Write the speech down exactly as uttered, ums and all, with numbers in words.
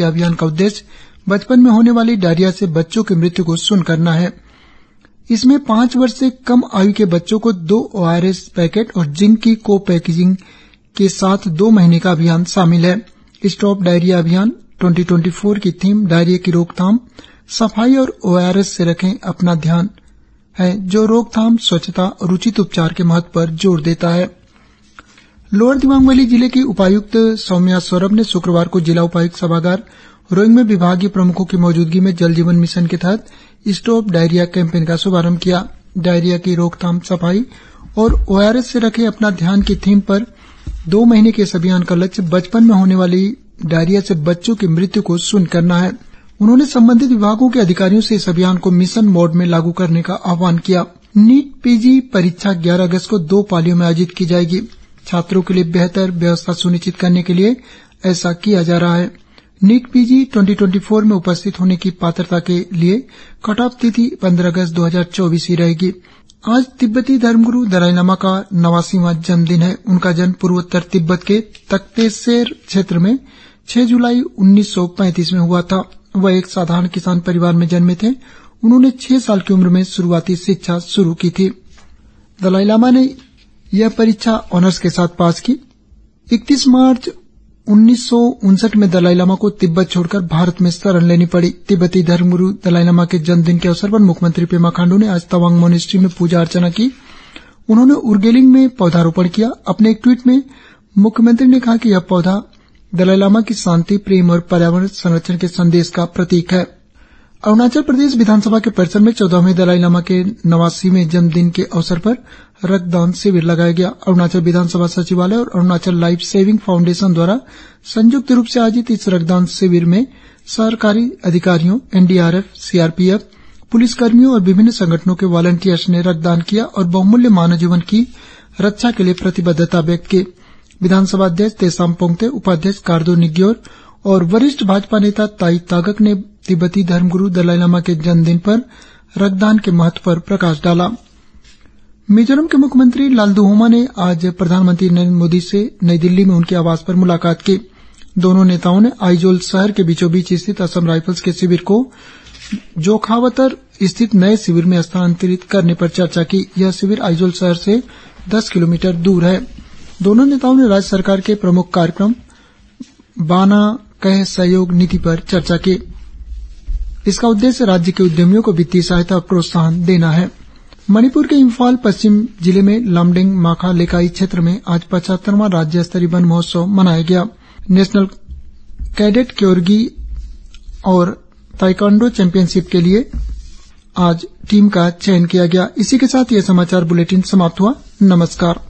Diarrhoea अभियान का उद्देश्य बचपन में होने वाली डायरिया से बच्चों की मृत्यु को शून्य करना है। इसमें पांच वर्ष से कम आयु के बच्चों को दो ओ आर एस पैकेट और जिंक की को पैकेजिंग के साथ दो महीने का अभियान शामिल है। स्टॉप डायरिया अभियान दो हज़ार चौबीस की थीम डायरिया की रोकथाम, सफाई और ओ आर एस से रखें अपना ध्यान है, जो रोकथाम, स्वच्छता और उचित उपचार के महत्व पर जोर देता है। लोअर दिबांग वैली जिले की उपायुक्त सौम्या सौरभ ने शुक्रवार को जिला उपायुक्त सभागार रोइंग में विभागीय प्रमुखों की मौजूदगी में जल जीवन मिशन के तहत स्टॉप डायरिया कैंपेन का शुभारंभ किया। डायरिया की रोकथाम, सफाई और ओ आर एस से रखें अपना ध्यान की थीम पर दो महीने के इस अभियान का लक्ष्य बचपन में होने वाली डायरिया से बच्चों की मृत्यु को शून्य करना है। उन्होंने संबंधित विभागों के अधिकारियों से इस अभियान को मिशन मोड में लागू करने का आह्वान किया। नीट पीजी परीक्षा ग्यारह अगस्त को दो पालियों में आयोजित की जाएगी। छात्रों के लिए बेहतर व्यवस्था सुनिश्चित करने के लिए ऐसा किया जा रहा है। नीट पीजी दो हज़ार चौबीस में उपस्थित होने की पात्रता के लिए कट ऑफ तिथि पंद्रह अगस्त दो हज़ार चौबीस ही रहेगी। आज तिब्बती धर्मगुरु दलाई लामा का नवासीवां जन्मदिन है। उनका जन्म पूर्वोत्तर तिब्बत के तख्तेसेर क्षेत्र में छह जुलाई उन्नीस सौ पैंतीस में हुआ था। वह एक साधारण किसान परिवार में जन्मे थे। उन्होंने छह साल की उम्र में शुरुआती शिक्षा शुरू की थी। दलाई लामा ने यह परीक्षा ऑनर्स के साथ पास की। इकतीस मार्च उन्नीस सौ उनसठ में दलाई लामा को तिब्बत छोड़कर भारत में शरण लेनी पड़ी। तिब्बती धर्मगुरु दलाई लामा के जन्मदिन के अवसर पर मुख्यमंत्री पेमा खांडू ने आज तवांग मोनेस्ट्री में पूजा अर्चना की। उन्होंने उर्गेलिंग में पौधारोपण किया। अपने एक ट्वीट में मुख्यमंत्री ने कहा कि यह पौधा दलाई लामा की शांति, प्रेम और पर्यावरण संरक्षण के संदेश का प्रतीक है। अरुणाचल प्रदेश विधानसभा के परिसर में चौदहवें दलाई लामा के नवासीवें जन्मदिन के अवसर पर रक्तदान शिविर लगाया गया। अरुणाचल विधानसभा सचिवालय और अरुणाचल लाइफ सेविंग फाउंडेशन द्वारा संयुक्त रूप से आयोजित इस रक्तदान शिविर में सरकारी अधिकारियों, N D R F, C R P F, पुलिसकर्मियों और विभिन्न संगठनों के वॉलंटियर्स ने रक्तदान किया और बहुमूल्य मानव जीवन की रक्षा के लिए प्रतिबद्धता व्यक्त की। विधानसभा अध्यक्ष तेसाम पोंगते, उपाध्यक्ष कारदो निग्योर और वरिष्ठ भाजपा नेता ताई तागक ने तिब्बती धर्मगुरु दलाई लामा के जन्मदिन पर रक्तदान के महत्व पर प्रकाश डाला। मिजोरम के मुख्यमंत्री लालदुहोमा ने आज प्रधानमंत्री नरेंद्र मोदी से नई दिल्ली में उनके आवास पर मुलाकात की। दोनों नेताओं ने आइजोल शहर के बीचों बीच स्थित असम राइफल्स के शिविर को जोखावतर स्थित नए शिविर में स्थानांतरित करने पर चर्चा की। यह शिविर आइजोल शहर से दस किलोमीटर दूर है। दोनों नेताओं ने राज्य सरकार के प्रमुख कार्यक्रम बाना कह सहयोग नीति पर चर्चा की। इसका उद्देश्य राज्य के उद्यमियों को वित्तीय सहायता और प्रोत्साहन देना है। मणिपुर के इम्फाल पश्चिम जिले में लामडेंग माखा लेकाई क्षेत्र में आज पचहत्तरवां राज्य स्तरीय वन महोत्सव मनाया गया। नेशनल कैडेट क्योरगी और ताइक्वांडो चैंपियनशिप के लिए आज टीम का चयन किया गया। इसी के साथ यह समाचार बुलेटिन समाप्त हुआ। नमस्कार।